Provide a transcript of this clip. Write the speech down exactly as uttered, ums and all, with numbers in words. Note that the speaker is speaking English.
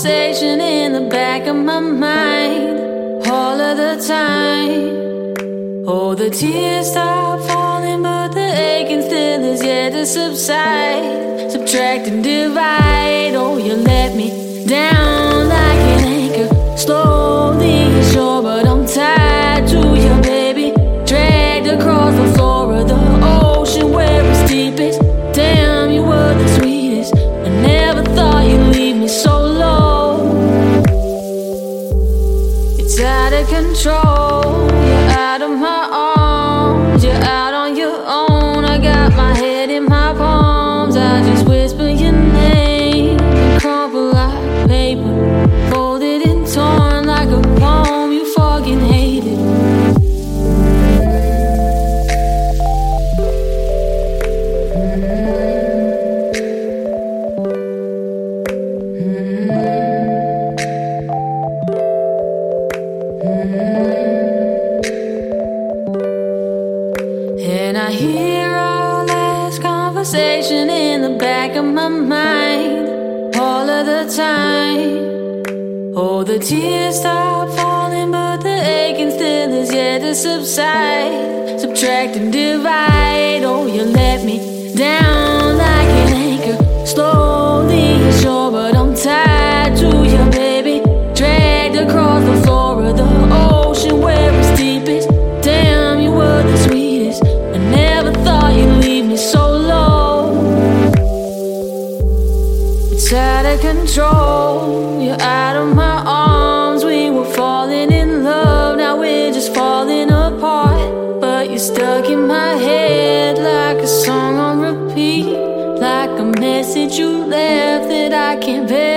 conversation in the back of my mind all of the time. Oh, the tears stop falling, but the aching still is yet to subside. Subtract and divide. Oh, you let me down like an anchor, slowly ashore, but I'm tied to you, baby. Dragged across the floor of the ocean where it's deepest. Damn, you were the sweetest. I never thought you'd leave me so low. It's out of control. You're out of my arms. You're out on your own. I got my head in my palms. I just whisper your name and crumple like paper, folded and torn like a poem you fucking hated. And I hear our last conversation in the back of my mind all of the time. Oh, the tears stop falling, but the aching still is yet to subside. Subtract and divide. Oh, you let me down like an anchor, slowly ashore, but I'm tied to you, baby. Dragged across the floor of the ocean where it's deepest. Damn, you were the sweetest. I never thought you'd leave me so low. It's out of control. You're out of my arms. We were falling in love. Now we're just falling apart. But you're stuck in my head like a song on repeat, like a message you left that I can't bear.